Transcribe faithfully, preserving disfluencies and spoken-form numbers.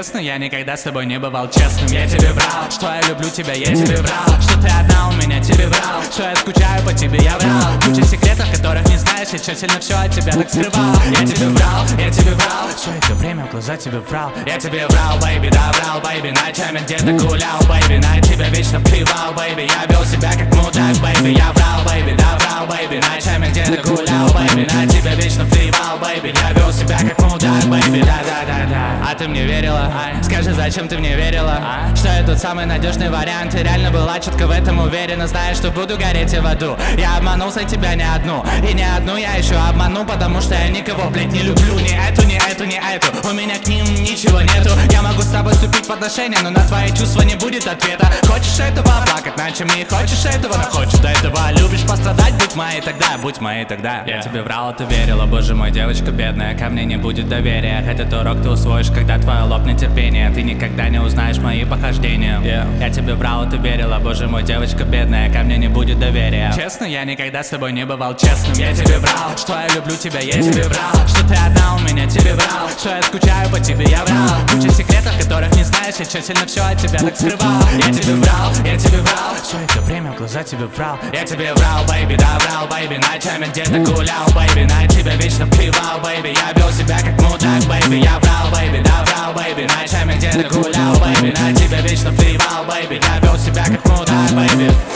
Честно, я никогда с тобой не бывал честным. Я тебе врал, что я люблю тебя, я тебе врал, что ты одна у меня, тебе врал, что я скучаю по тебе, я врал. Куча секретов, которых не знаешь, я тщательно все от тебя так скрывал. Я тебе врал, я тебе врал, все это время в глаза тебе врал. Я тебе врал, бэйби, да врал, бэйби, ночами где-то гулял, бэйби, на тебя вечно плевал, бэйби, я вел себя как мудак, бэйби, я врал, бэйби, да врал, бэйби, ночами где-то гулял, бэйби, на тебя вечно плевал, бэйби, я вел себя как мудак, бэйби, да-да-да-да. А ты мне верила? А? Скажи, зачем ты мне верила? А? Что я тот самый надежный вариант, ты реально была четко в этом уверена, знаешь, что буду гореть и в аду. Я обманулся тебя не одну, и не одну я еще обману, потому что я никого, блять, не люблю, ни эту, ни эту, ни эту. У меня к ним ничего нету. Я могу с тобой вступить в отношения, но на твои чувства не будет ответа. Хочешь этого плакать, начем не хочешь этого, но хочешь до этого. Любишь пострадать, будь моей тогда, будь моей тогда. Я тебе врал, ты верила, боже мой, девочка бедная, ко мне не будет доверия. Этот урок ты усвоишь, когда твое лопнет терпение. Ты никогда не узнаешь мои похождения. yeah. Я тебе врал, ты верила, боже мой, девочка бедная, ко мне не будет доверия. Честно, я никогда с тобой не бывал честным. Я тебе врал, что я люблю тебя, я тебе врал, что ты одна у меня, тебе врал, что я скучаю по тебе, я врал. Куча секретов, которых не знаешь, я тщательно все от тебя так скрывал. Я тебе врал, я тебе врал, все это время в глаза тебе врал. Я тебе врал, бэйби, да врал, бэйби, ночами где-то гулял, бэйби, на тебя вечно плевал, бэйби, я вел себя как мудак, бэйби, я врал, бэйби, да врал, бэйби, ночами где-то гулял, бэйби, на тебя вечно плевал, бэйби, я вел себя как мудак, бэйби.